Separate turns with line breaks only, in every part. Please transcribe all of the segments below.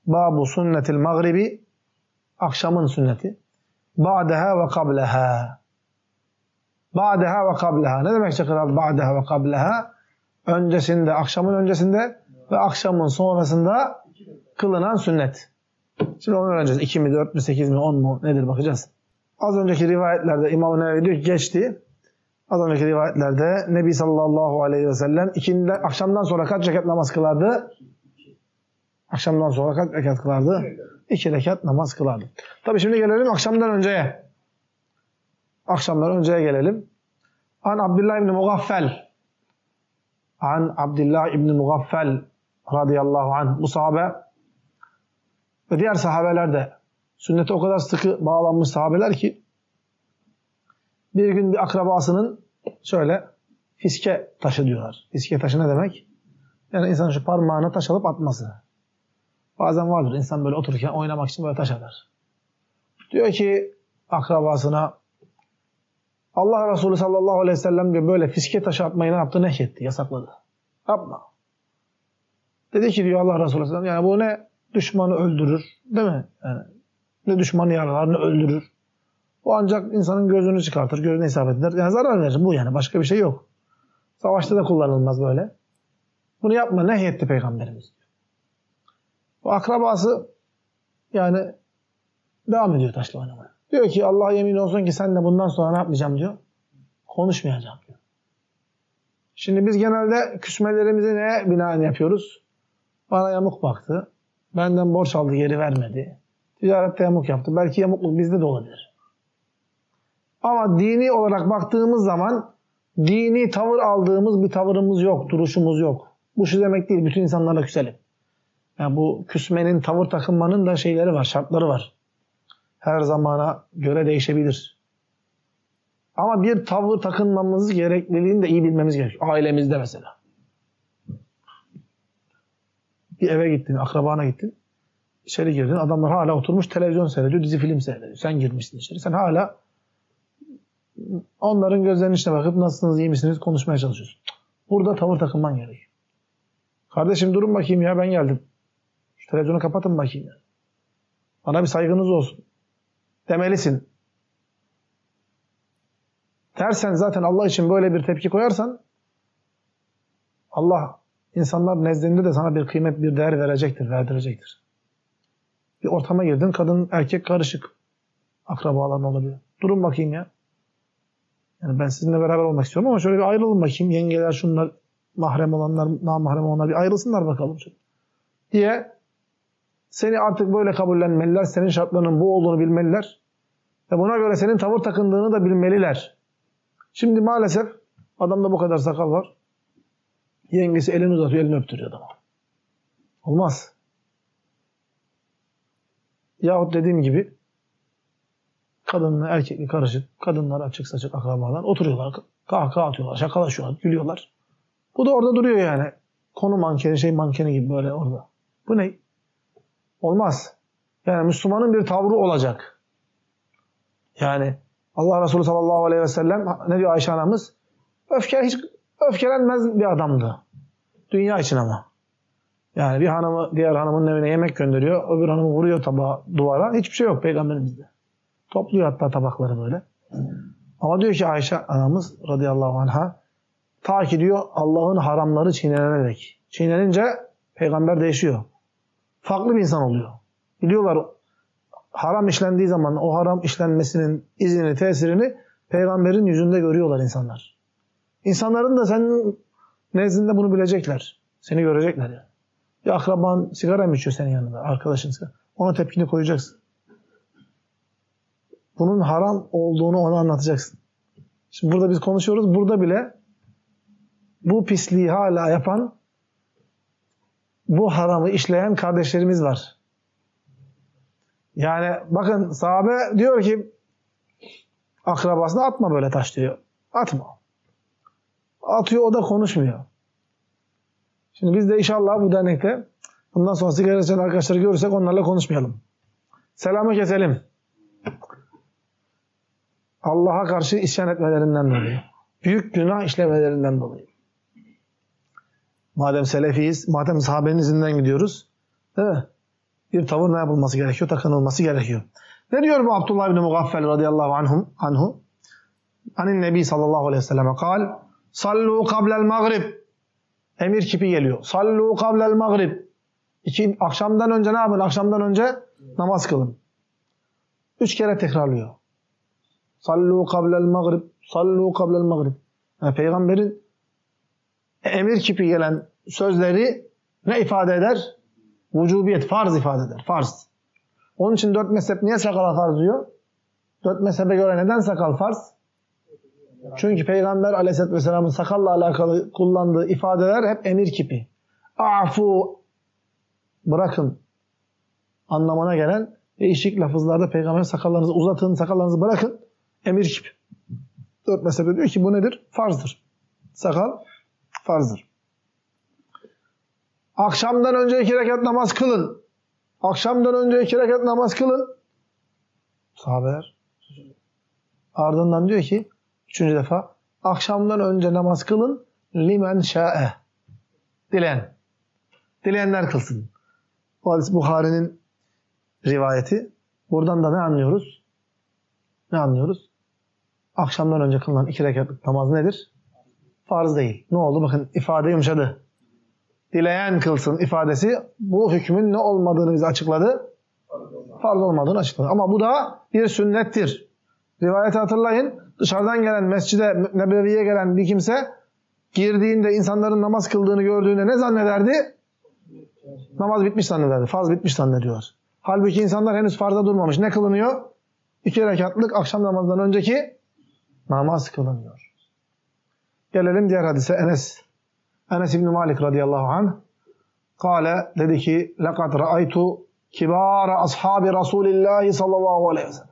Babu sünnetil mağribi, akşamın sünneti. Ba'deha ve kableha. Ba'deha ve kableha. Ne demek Çakır abi? Ba'deha ve kableha. Öncesinde, akşamın öncesinde ve akşamın sonrasında kılınan sünnet. Şimdi onu öğreneceğiz. 2 mi, 4 mi, 8 mi, 10 mu nedir bakacağız. Az önceki rivayetlerde İmam-ı Nevevi diyor ki geçti. Az önceki rivayetlerde Nebi sallallahu aleyhi ve sellem akşamdan sonra kaç rekat namaz kılardı? Akşamdan sonra kaç rekat kılardı? 2 rekat namaz kılardı. Tabi şimdi gelelim akşamdan önceye. Akşamdan önceye gelelim. An Abdullah ibn Mugaffel. An Abdullah ibn Mugaffel radıyallahu anh. Bu sahabe ve diğer sahabeler de sünnete o kadar sıkı bağlanmış sahabeler ki bir gün bir akrabasının şöyle fiske taşı diyorlar. Fiske taşı ne demek? Yani insanın şu parmağına taş alıp atması. Bazen vardır insan böyle otururken oynamak için böyle taş atar. Diyor ki akrabasına Allah Resulü sallallahu aleyhi ve sellem diyor böyle fiske taşı atmayı ne yaptı? Nehyetti, yasakladı. Yapma. Dedi ki diyor Allah Resulü sallallahu aleyhi ve sellem yani bu ne düşmanı öldürür değil mi? Yani ne düşmanı yaralar ne öldürür. Bu ancak insanın gözünü çıkartır, gözüne isabet eder. Yani zarar verir bu yani başka bir şey yok. Savaşta da kullanılmaz böyle. Bunu yapma nehyetti Peygamberimiz. Bu akrabası yani devam ediyor taşla oynamaya. Diyor ki Allah'a yemin olsun ki sen de bundan sonra ne yapmayacağım diyor. Konuşmayacağım diyor. Şimdi biz genelde küsmelerimizi neye binaen yapıyoruz? Bana yamuk baktı. Benden borç aldı geri vermedi. Ticarette yamuk yaptı. Belki yamukluk bizde de olabilir. Ama dini olarak baktığımız zaman dini tavır aldığımız bir tavırımız yok. Duruşumuz yok. Bu şu demek değil. Bütün insanlarla küselim. Yani bu küsmenin, tavır takınmanın da şeyleri var, şartları var. Her zamana göre değişebilir. Ama bir tavır takınmamız gerekliliğini de iyi bilmemiz gerekiyor. Ailemizde mesela. Bir eve gittin, akrabana gittin. İçeri girdin, adamlar hala oturmuş televizyon seyrediyor, dizi film seyrediyor. Sen girmişsin içeri. Sen hala onların gözlerinin içine bakıp nasılsınız, iyi misiniz konuşmaya çalışıyorsun. Burada tavır takınman gerekiyor. Kardeşim durun bakayım ya ben geldim. Şu televizyonu kapatın bakayım ya. Bana bir saygınız olsun. Demelisin. Dersen zaten Allah için böyle bir tepki koyarsan Allah insanlar nezdinde de sana bir kıymet, bir değer verecektir, verdirecektir. Bir ortama girdin, kadın, erkek karışık. Akrabaların olabilir. Durun bakayım ya. Yani ben sizinle beraber olmak istiyorum ama şöyle bir ayrılın bakayım. Yengeler, şunlar, mahrem olanlar, namahrem olanlar bir ayrılsınlar bakalım. Diye seni artık böyle kabullenmeliler. Senin şartlarının bu olduğunu bilmeliler. Ve buna göre senin tavır takındığını da bilmeliler. Şimdi maalesef adamda bu kadar sakal var. Yengesi elini uzatıyor, elini öptürüyor adama. Olmaz. Yahut dediğim gibi kadınla erkekli karışık, kadınlar açık saçık akrabalar oturuyorlar, kahkaha atıyorlar, şakalaşıyorlar, gülüyorlar. Bu da orada duruyor yani. Konu mankeni, mankeni gibi böyle orada. Bu ne? Olmaz. Yani Müslümanın bir tavrı olacak. Yani Allah Resulü sallallahu aleyhi ve sellem ne diyor Ayşe anamız? Hiç öfkelenmez bir adamdı. Dünya için ama. Yani bir hanımı diğer hanımın evine yemek gönderiyor. Öbür hanımı vuruyor tabağı duvara. Hiçbir şey yok peygamberimizde. Topluyor hatta tabakları böyle. Ama diyor ki Ayşe anamız radıyallahu anha ta ki diyor Allah'ın haramları çiğnenerek. Çiğnenince peygamber değişiyor. Farklı bir insan oluyor. Biliyorlar haram işlendiği zaman o haram işlenmesinin izini, tesirini peygamberin yüzünde görüyorlar insanlar. İnsanların da senin nezdinde bunu bilecekler. Seni görecekler yani. Bir akraban sigara mı içiyor senin yanında? Arkadaşın sigara. Ona tepkini koyacaksın. Bunun haram olduğunu ona anlatacaksın. Şimdi burada biz konuşuyoruz. Burada bile bu pisliği hala yapan, bu haramı işleyen kardeşlerimiz var. Yani bakın sahabe diyor ki akrabasına atma böyle taş diyor. Atma. Atıyor o da konuşmuyor. Şimdi biz de inşallah bu dernekte bundan sonra sigara içen arkadaşları görürsek onlarla konuşmayalım. Selamı keselim. Allah'a karşı isyan etmelerinden dolayı. Büyük günah işlemelerinden dolayı. Madem selefiyiz, madem sahabenin izinden gidiyoruz, değil mi? bir tavır ne yapılması gerekiyor? Takınılması gerekiyor. Ne diyor bu Abdullah ibn Mughaffel radıyallahu anhu? Anin Nebi sallallahu aleyhi ve selleme kal, sallu kablel maghrib. Emir kipi geliyor. Sallu kablel maghrib. Akşamdan önce ne yapın? Akşamdan önce namaz kılın. 3 kere tekrarlıyor. Sallu kablel maghrib. Sallu kablel maghrib. Yani Peygamberin emir kipi gelen sözleri ne ifade eder? Vücubiyet, farz ifade eder. Farz. Onun için 4 mezhep niye sakala farz diyor? 4 mezhebe göre neden sakal farz? Çünkü Peygamber aleyhisselatü vesselamın sakalla alakalı kullandığı ifadeler hep emir kipi. Afu, bırakın anlamına gelen değişik lafızlarda Peygamber sakallarınızı uzatın, sakallarınızı bırakın, emir kipi. 4 mezhebe diyor ki bu nedir? Farzdır. Sakal farzdır. Akşamdan önce 2 rekat namaz kılın. Akşamdan önce 2 rekat namaz kılın. Sahabeler. Ardından diyor ki 3. defa akşamdan önce namaz kılın limen şa'e. Dileyen. Dileyenler kılsın. Bu hadis Buhari'nin rivayeti. Buradan da ne anlıyoruz? Ne anlıyoruz? Akşamdan önce kılınan 2 rekatlık namaz nedir? Farz değil. Ne oldu? Bakın ifade yumuşadı. Dileyen kılsın ifadesi bu hükmün ne olmadığını bize açıkladı. Farz olmadığını açıkladı. Ama bu da bir sünnettir. Rivayeti hatırlayın. Dışarıdan gelen, Mescid-i Nebevi'ye gelen bir kimse girdiğinde insanların namaz kıldığını gördüğünde ne zannederdi? Namaz bitmiş zannederdi. Farz bitmiş zannediyorlar. Halbuki insanlar henüz farza durmamış. Ne kılınıyor? 2 rekatlık akşam namazından önceki namaz kılınıyor. Gelelim diğer hadise. Enes İbn Malik radıyallahu anh kâle, dedi ki لَقَدْ رَأَيْتُ كِبَارَ أَصْحَابِ رَسُولِ اللّٰهِ sallallahu aleyhi ve sellem.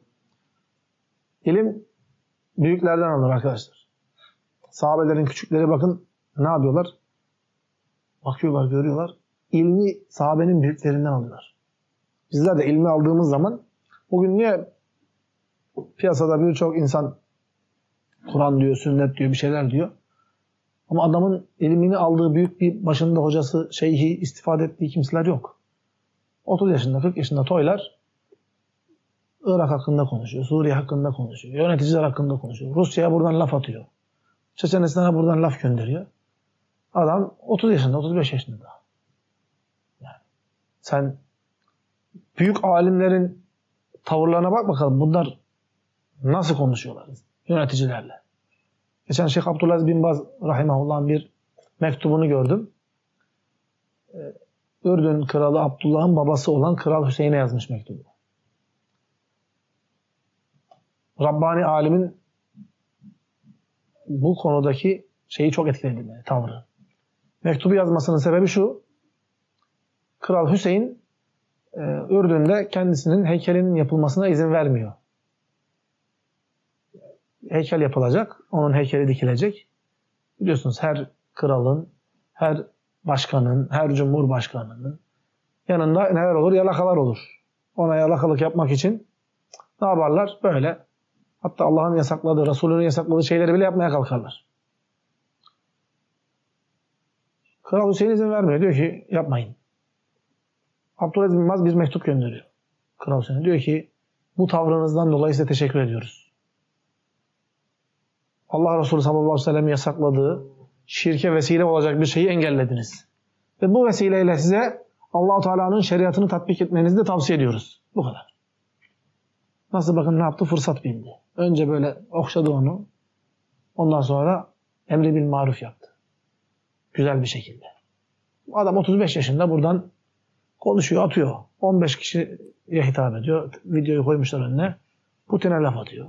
İlim büyüklerden alır arkadaşlar. Sahabelerin küçükleri bakın ne yapıyorlar? Bakıyorlar, görüyorlar. İlmi sahabenin büyüklerinden alıyorlar. Bizler de ilmi aldığımız zaman bugün niye piyasada birçok insan Kur'an diyor, sünnet diyor, bir şeyler diyor. Ama adamın ilmini aldığı büyük bir başında hocası, şeyhi, istifade ettiği kimseler yok. 30 yaşında, 40 yaşında toylar Irak hakkında konuşuyor, Suriye hakkında konuşuyor, yöneticiler hakkında konuşuyor. Rusya'ya buradan laf atıyor. Çeçenistan'a buradan laf gönderiyor. Adam 30 yaşında, 35 yaşında daha. Yani sen büyük alimlerin tavırlarına bak bakalım. Bunlar nasıl konuşuyorlar yöneticilerle? Geçen Şeyh Abdülaziz bin Baz rahimahullah'ın bir mektubunu gördüm. Ürdün kralı Abdullah'ın babası olan Kral Hüseyin'e yazmış mektubu. Rabbani alimin bu konudaki şeyi çok etkiledi beni, tavrı. Mektubu yazmasının sebebi şu: Kral Hüseyin Ürdün'de kendisinin heykelinin yapılmasına izin vermiyor. Heykel yapılacak, onun heykeli dikilecek. Biliyorsunuz her kralın, her başkanın, her cumhurbaşkanının yanında neler olur? Yalakalar olur. Ona yalakalık yapmak için ne yaparlar? Böyle. Hatta Allah'ın yasakladığı, Resulünün yasakladığı şeyleri bile yapmaya kalkarlar. Kral Hüseyin izin vermiyor. Diyor ki yapmayın. Abdülaziz bin Baz bir mektup gönderiyor Kral Hüseyin'e. Diyor ki bu tavrınızdan dolayı size teşekkür ediyoruz. Allah Resulü sallallahu aleyhi ve sellem yasakladığı şirke vesile olacak bir şeyi engellediniz. Ve bu vesileyle size Allah-u Teala'nın şeriatını tatbik etmenizi de tavsiye ediyoruz. Bu kadar. Nasıl, bakın ne yaptı? Fırsat bildi. Önce böyle okşadı onu. Ondan sonra emri bil maruf yaptı. Güzel bir şekilde. Adam 35 yaşında buradan konuşuyor, atıyor. 15 kişiye hitap ediyor. Videoyu koymuşlar önüne. Putin'e laf atıyor.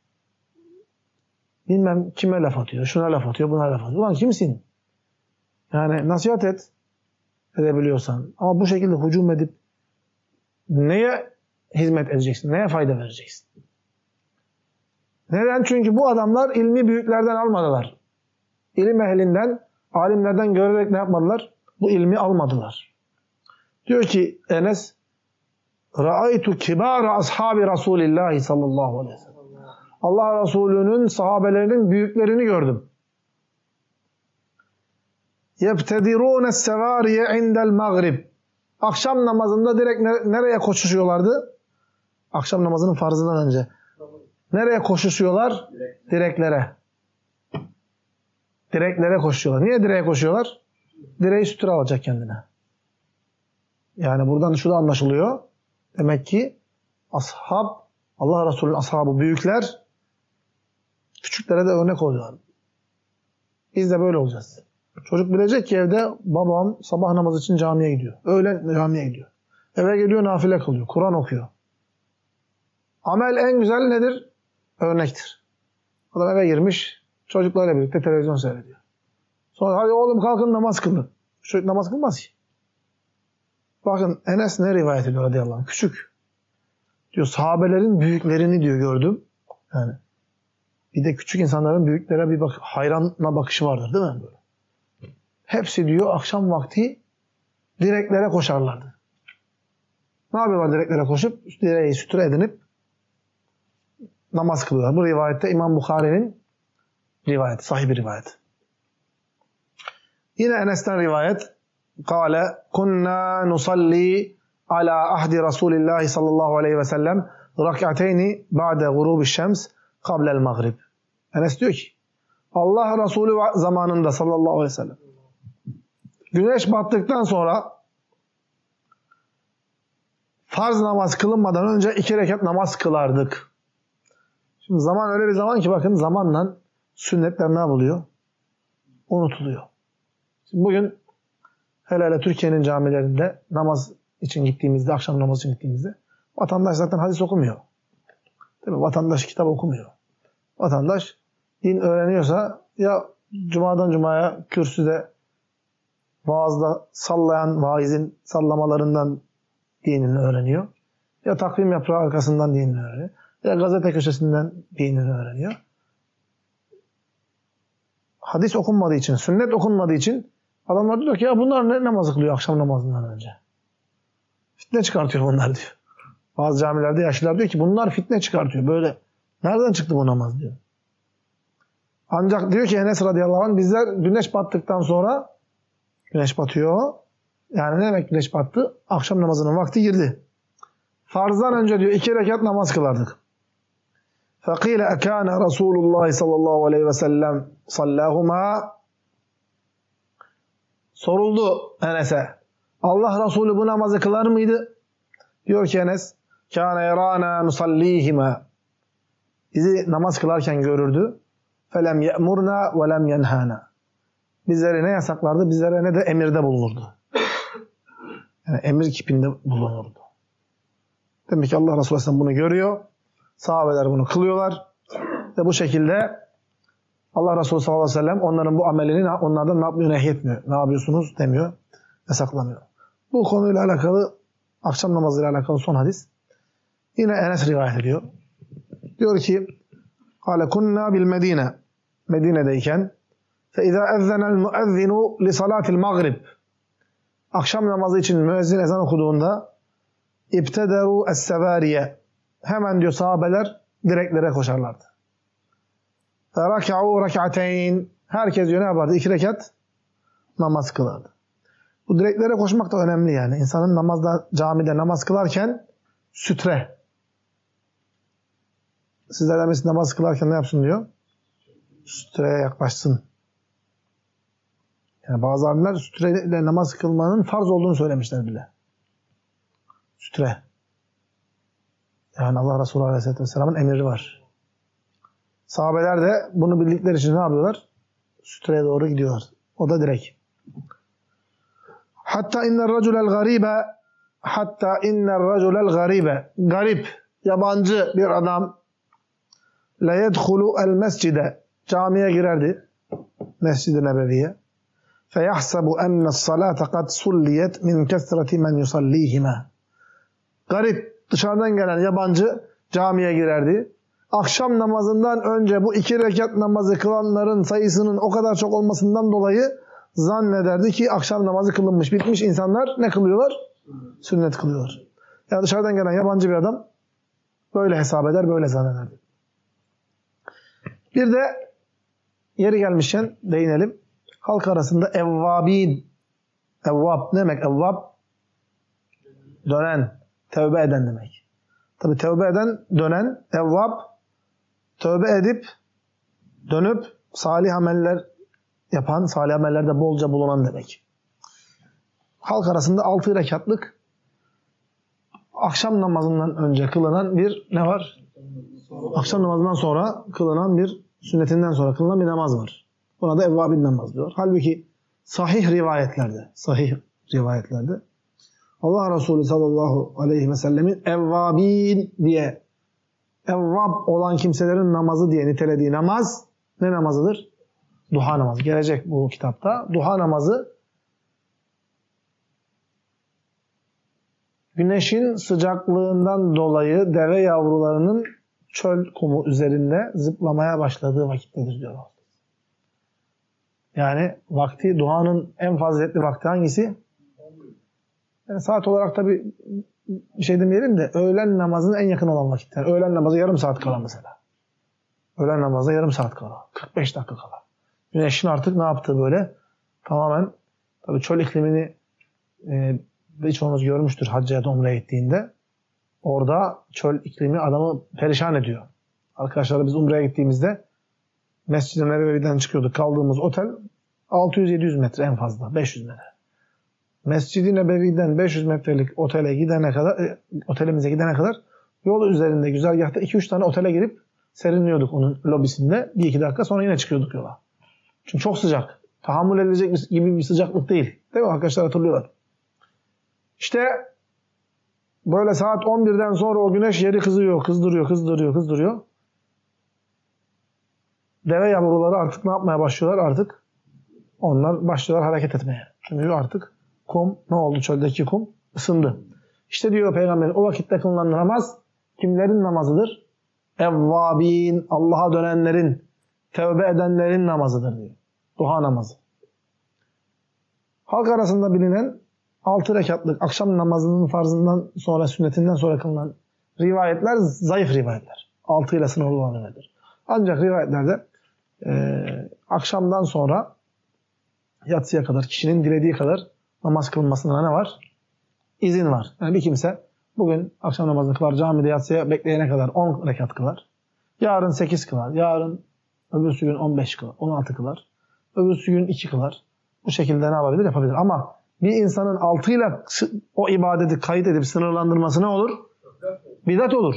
Bilmem kime laf atıyor. Şuna laf atıyor, buna laf atıyor. Ulan kimsin? Yani nasihat edebiliyorsan. Ama bu şekilde hücum edip neye hizmet edeceksin? Neye fayda vereceksin? Neden? Çünkü bu adamlar ilmi büyüklerden almadılar. İlim ehlinden, alimlerden görerek ne yapmadılar? Bu ilmi almadılar. Diyor ki Enes, Ra'aytu kibara ashabi Resulillahi sallallahu aleyhi ve sellem. Allah Resulü'nün sahabelerinin büyüklerini gördüm. Yebtedirûne sevâriye indel mağrib. Akşam namazında direkt nereye koşuşuyorlardı? Akşam namazının farzından önce. Nereye koşuşuyorlar? Direklere. Direklere koşuyorlar. Niye direğe koşuyorlar? Direği sütüre alacak kendine. Yani buradan şu da anlaşılıyor. Demek ki ashab, Allah Resulü'nün ashabı, büyükler küçüklere de örnek oluyorlar. Biz de böyle olacağız. Çocuk bilecek ki evde babam sabah namazı için camiye gidiyor. Öğlen camiye gidiyor. Eve geliyor, nafile kılıyor. Kur'an okuyor. Amel en güzel nedir? Örnektir. Adam eve girmiş, çocuklarla birlikte televizyon seyrediyor. Sonra hadi oğlum kalkın namaz kılın. Çocuk namaz kılmaz ki. Bakın Enes ne rivayet ediyor radıyallahu anh? Küçük. Diyor sahabelerin büyüklerini diyor gördüm. Yani bir de küçük insanların büyüklere bir hayranla bakışı vardır değil mi? Böyle. Hepsi diyor akşam vakti direklere koşarlardı. Ne yapıyorlar direklere koşup? Direği sütüre edinip namaz kılıyorlar. Bu rivayette İmam Bukhari'nin rivayeti, sahih bir rivayet. Yine Enes'ten rivayet. Kâle kunna nusalli ala ahdi Resulillahi sallallahu aleyhi ve sellem rak'ateyni ba'de gurubiş şems kablel maghrib. Enes diyor ki Allah Resulü zamanında sallallahu aleyhi ve sellem güneş battıktan sonra farz namaz kılınmadan önce 2 rekat namaz kılardık. Şimdi zaman öyle bir zaman ki bakın zamanla sünnetler ne yapılıyor? Unutuluyor. Şimdi bugün hele Türkiye'nin camilerinde namaz için gittiğimizde, akşam namazı için gittiğimizde vatandaş zaten hadis okumuyor. Değil mi? Vatandaş kitap okumuyor. Vatandaş din öğreniyorsa ya cumadan cumaya kürsüde vaazda sallayan vaizin sallamalarından dinini öğreniyor. Ya takvim yaprağı arkasından dinini öğreniyor. Ya gazete köşesinden dinini öğreniyor. Hadis okunmadığı için, sünnet okunmadığı için adamlar diyor ki ya bunlar ne namazı kılıyor akşam namazından önce? Fitne çıkartıyor bunlar diyor. Bazı camilerde yaşlılar diyor ki bunlar fitne çıkartıyor. Böyle nereden çıktı bu namaz diyor. Ancak diyor ki Enes radıyallahu anh bizler güneş battıktan sonra güneş batıyor. Yani ne demek güneş battı? Akşam namazının vakti girdi. Farzdan önce diyor 2 rekat namaz kılardık. فَقِيلَ اَكَانَ رَسُولُ اللّٰهِ sallallahu aleyhi ve sellem sallâhumâ. Soruldu Enes'e. Allah Resulü bu namazı kılar mıydı? Diyor ki Enes, كَانَ يَرَانَا نُصَلِّيهِمَا. Bizi namaz kılarken görürdü. فَلَمْ يَأْمُرْنَا وَلَمْ يَنْهَانَا. Bizlere ne yasaklardı? Bizlere ne de emirde bulunurdu. Yani emir kipinde bulunurdu. Demek ki Allah Resulü Aleyhisselam bunu görüyor. Sahabeler bunu kılıyorlar. Ve bu şekilde Allah Resulü sallallahu aleyhi ve sellem onların bu amelini onlardan ne yapmıyor? Nehyetmiyor. Ne yapıyorsunuz demiyor. Yasaklamıyor. Bu konuyla alakalı akşam namazıyla alakalı son hadis. Yine Enes rivayet ediyor. Diyor ki قال كنا بالمدينة Medine'deyken فإذا أذن المؤذن لصلاة المغرب akşam namazı için müezzin ezan okuduğunda ibtederu es-sevariye hemen diyor sahabeler direklere koşarlardı. Feraka'u rak'ateyn herkes diyor ne yapardı? 2 rekat namaz kılardı. Bu direklere koşmak da önemli yani. İnsanın namazda, camide namaz kılarken sütre. Sizlerden birisi namaz kılarken ne yapsın diyor? Sütreye yaklaşsın. Yani bazı alimler sütreyle namaz kılmanın farz olduğunu söylemişler bile. Sütre. Yani Allah Resulü Aleyhisselatü Vesselam'ın emri var. Sahabeler de bunu bildikleri için ne yapıyorlar? Sütreye doğru gidiyorlar. O da direkt. Hatta inner raculel garibe garip, yabancı bir adam la yedhulu el mescide camiye girerdi. Mescid-i Nebevi'ye. Feyahsabu enne's salate kad sulliyet min kesreti men yusallihima. Garip, dışarıdan gelen yabancı camiye girerdi. Akşam namazından önce bu 2 rekat namazı kılanların sayısının o kadar çok olmasından dolayı zannederdi ki akşam namazı kılınmış, bitmiş. İnsanlar ne kılıyorlar? Sünnet kılıyorlar. Yani dışarıdan gelen yabancı bir adam böyle hesap eder, böyle zannederdi. Bir de yeri gelmişken değinelim. Halk arasında evvabin. Evvab ne demek evvab? dönen, tevbe eden demek. Tabi tevbe eden, dönen, evvab, tövbe edip, dönüp salih ameller yapan, salih amellerde bolca bulunan demek. Halk arasında 6 rekatlık akşam namazından önce kılınan bir ne var? Akşam namazından sonra kılınan bir, sünnetinden sonra kılınan bir namaz var. Buna da evvabin namaz diyor. Halbuki sahih rivayetlerde Allah Resulü sallallahu aleyhi ve sellemin evvabin diye, evvab olan kimselerin namazı diye nitelediği namaz ne namazıdır? Duha namazı. Gelecek bu kitapta. Duha namazı güneşin sıcaklığından dolayı deve yavrularının çöl kumu üzerinde zıplamaya başladığı vakittedir diyor. Yani vakti, duanın en faziletli vakti hangisi? Yani saat olarak tabi bir şey demeyelim de öğlen namazının en yakın olan vakitler. Öğlen namazı yarım saat kala mesela. Öğlen namazı yarım saat kala. 45 dakika kala. Güneşin artık ne yaptığı böyle tamamen, tabi çöl iklimini birçoğumuz görmüştür hacca ya da umreye gittiğinde. Orada çöl iklimi adamı perişan ediyor. Arkadaşlar biz umreye gittiğimizde Mescid-i Nebevi'den çıkıyorduk. Kaldığımız otel 600-700 metre en fazla. 500 metre. Mescid-i Nebevi'den 500 metrelik otelimize gidene kadar yol üzerinde güzergahta 2-3 tane otele girip serinliyorduk onun lobisinde. 1-2 dakika sonra yine çıkıyorduk yola. Çünkü çok sıcak. Tahammül edilecek gibi bir sıcaklık değil. Değil mi? Arkadaşlar hatırlıyorlar. İşte böyle saat 11'den sonra o güneş yeri kızdırıyor. Deve yavruları artık ne yapmaya başlıyorlar? Artık onlar başlıyorlar hareket etmeye. Çünkü artık kum, ne oldu? Çöldeki kum ısındı. İşte diyor Peygamber, o vakitte kılınan namaz kimlerin namazıdır? Evvabin, Allah'a dönenlerin, tevbe edenlerin namazıdır diyor. Duha namazı. Halk arasında bilinen 6 rekatlık akşam namazının farzından sonra, sünnetinden sonra kılınan rivayetler zayıf rivayetler. 6 ile sınırlı olan rivayetler. Ancak rivayetlerde akşamdan sonra yatsıya kadar kişinin dilediği kadar namaz kılmasına ne var? İzin var. Yani bir kimse bugün akşam namazını kılar, camide yatsıya bekleyene kadar 10 rekat kılar. Yarın 8 kılar. Yarın öbürsü gün 15 kılar. 16 kılar. Öbürsü gün 2 kılar. Bu şekilde ne yapabilir? Yapabilir. Ama bir insanın 6 ile o ibadeti kayıt edip sınırlandırması ne olur? Bidat olur.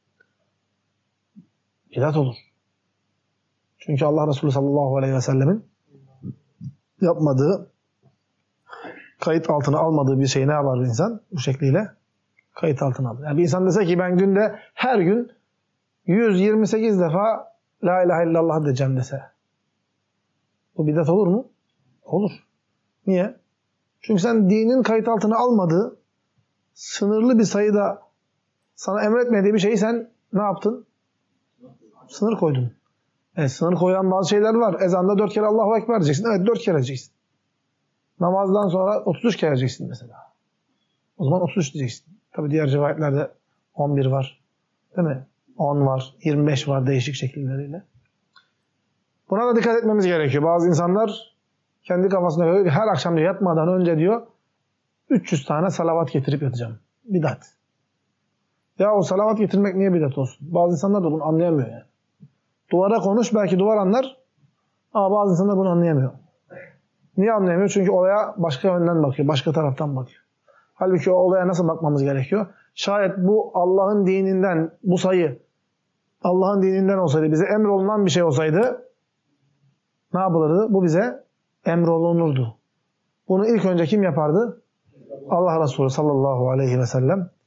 Bidat olur. Çünkü Allah Resulü sallallahu aleyhi ve sellemin yapmadığı, kayıt altına almadığı bir şey ne yapar insan? Bu şekliyle kayıt altına alır. Yani bir insan dese ki ben günde her gün 128 defa la ilahe illallah diyeceğim dese. Bu bidat olur mu? Olur. Niye? Çünkü sen dinin kayıt altına almadığı, sınırlı bir sayıda sana emretmediği bir şeyi sen ne yaptın? Sınır koydun. Sınır koyan bazı şeyler var. Ezanda 4 kere Allahu Ekber diyeceksin. Evet 4 kere diyeceksin. Namazdan sonra 33 kere diyeceksin mesela. O zaman 33 diyeceksin. Tabi diğer rivayetlerde 11 var. Değil mi? 10 var. 25 var değişik şekilleriyle. Buna da dikkat etmemiz gerekiyor. Bazı insanlar kendi kafasına göre her akşam diyor yatmadan önce diyor 300 tane salavat getirip yatacağım. Bidat. Ya o salavat getirmek niye bidat olsun? Bazı insanlar da bunu anlayamıyor yani. Duvara konuş belki duvar anlar ama bazı insanlar bunu anlayamıyor. Niye anlayamıyor? Çünkü olaya başka yönden bakıyor. Başka taraftan bakıyor. Halbuki o olaya nasıl bakmamız gerekiyor? Şayet bu Allah'ın dininden, bu sayı Allah'ın dininden olsaydı, bize emrolunan bir şey olsaydı ne yapılırdı? Bu bize emrolunurdu. Bunu ilk önce kim yapardı? Allah Resulü sallallahu aleyhi ve sellem